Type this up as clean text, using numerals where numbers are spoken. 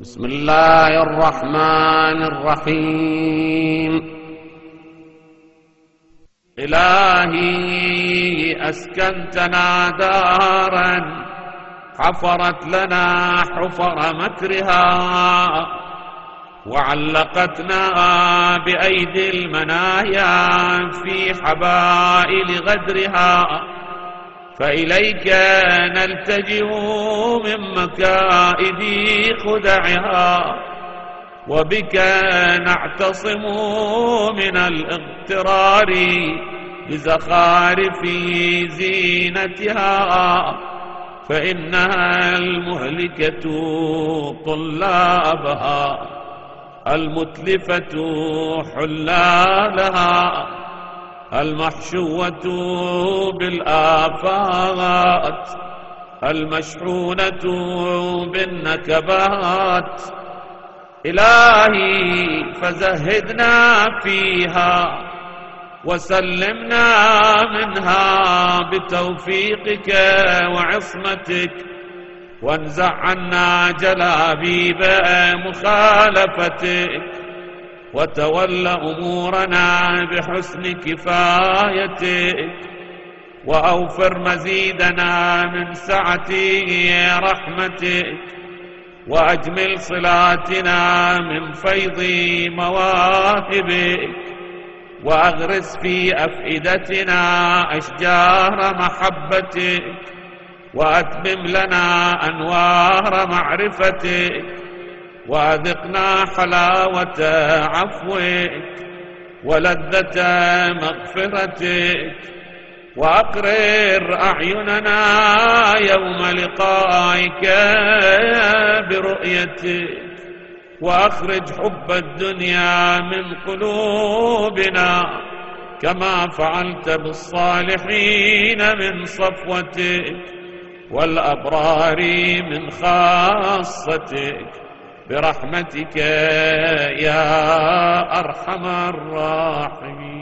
بسم الله الرحمن الرحيم. إلهي أسكنتنا دارا حفرت لنا حفر مكرها، وعلقتنا بأيدي المنايا في حبائل غدرها، فإليك نلتجئ من مكائد خدعها، وبك نعتصم من الاغترار بزخارف زينتها، فإنها المهلكة طلابها المتلفة حلالها، المحشوة بالآفات المشحونة بالنكبات. إلهي فزهدنا فيها وسلمنا منها بتوفيقك وعصمتك، وانزع عنا جلابيب مخالفتك، وتول أمورنا بحسن كفايتك، وأوفر مزيدنا من سعة رحمتك، وأجمل صلاتنا من فيض مواهبك، وأغرس في أفئدتنا أشجار محبتك، وأتمم لنا أنوار معرفتك، وأذقنا حلاوة عفوك ولذة مغفرتك، وأقرر أعيننا يوم لقائك برؤيتك، وأخرج حب الدنيا من قلوبنا كما فعلت بالصالحين من صفوتك والأبرار من خاصتك، برحمتك يا أرحم الراحمين.